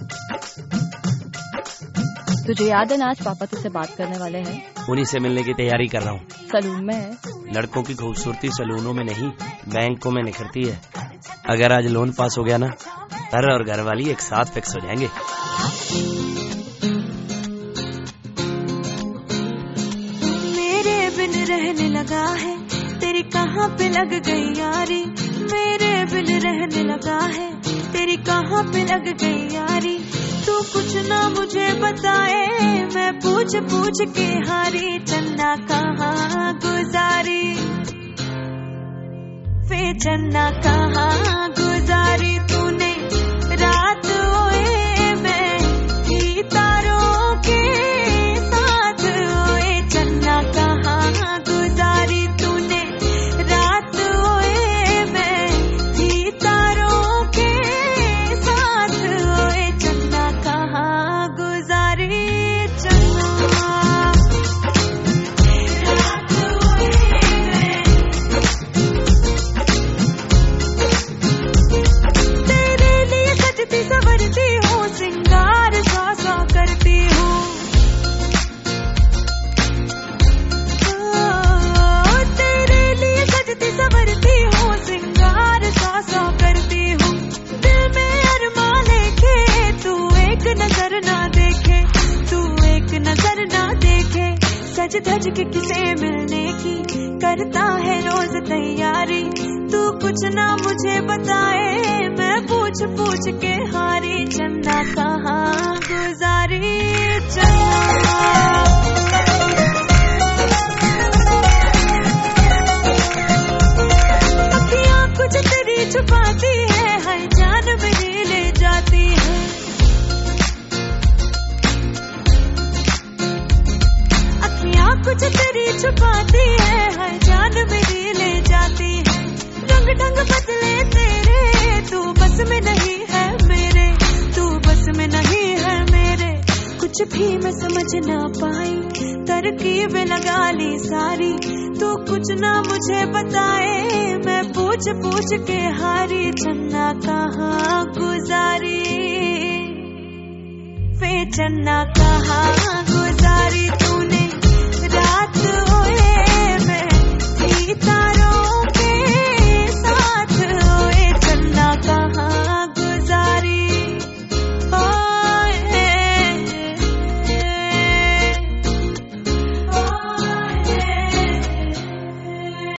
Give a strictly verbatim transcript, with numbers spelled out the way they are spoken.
तुझे याद है ना आज पापा तुझसे बात करने वाले हैं? उन्हीं से मिलने की तैयारी कर रहा हूँ। सलून में है। लड़कों की खूबसूरती सलूनों में नहीं बैंकों में निखरती है। अगर आज लोन पास हो गया ना, घर और घर वाली एक साथ फिक्स हो जाएंगे। मेरे बिन रहने लगा है, तेरी कहाँ पे लग गई यारी। मेरे बिन रहने लगा है, तेरी कहाँ पे लग गई यारी। तू कुछ ना मुझे बताए, मैं पूछ पूछ के हारी। चन्ना कहाँ गुजारी, वे चन्ना कहाँ गुजारी तूने रात। ओए मैं ही तारों के साथ, ओए चन्ना कहाँ गुजारी तूने रात। ओए मैं ही तारों के साथ, ओए चन्ना कहाँ गुजारी। चन्ना रात ओए मैं तेरे लिए सजती संवरती हूँ, सिंगार सा सा करती हूँ। तेरे लिए सजती संवरती हूँ, सिंगार सा सा करती हूँ। दिल में अरमां लेके तू एक नजर ना देखे, तू एक नजर ना देखे। सज धज के किसे मिलने की करता है रोज तैयारी। तू कुछ ना मुझे बताए, मैं पूछ पूछ के हारी। चन्ना कहाँ गुजारी। चन्ना अखियाँ कुछ तेरी छुपाती है, हर जान मेरी ले जाती है। अखियाँ कुछ तेरी छुपाती है, हर जान मेरी ले जाती है। रंग ढंग बदले तेरे, तू बस में नहीं है मेरे, तू बस में नहीं है मेरे। कुछ भी मैं समझ ना पाई, तरकीब लगा ली सारी। तू कुछ ना मुझे बताए, मैं पूछ पूछ के हारी। चन्ना कहाँ गुजारी, वे चन्ना कहाँ गुजारी तूने रात। ओए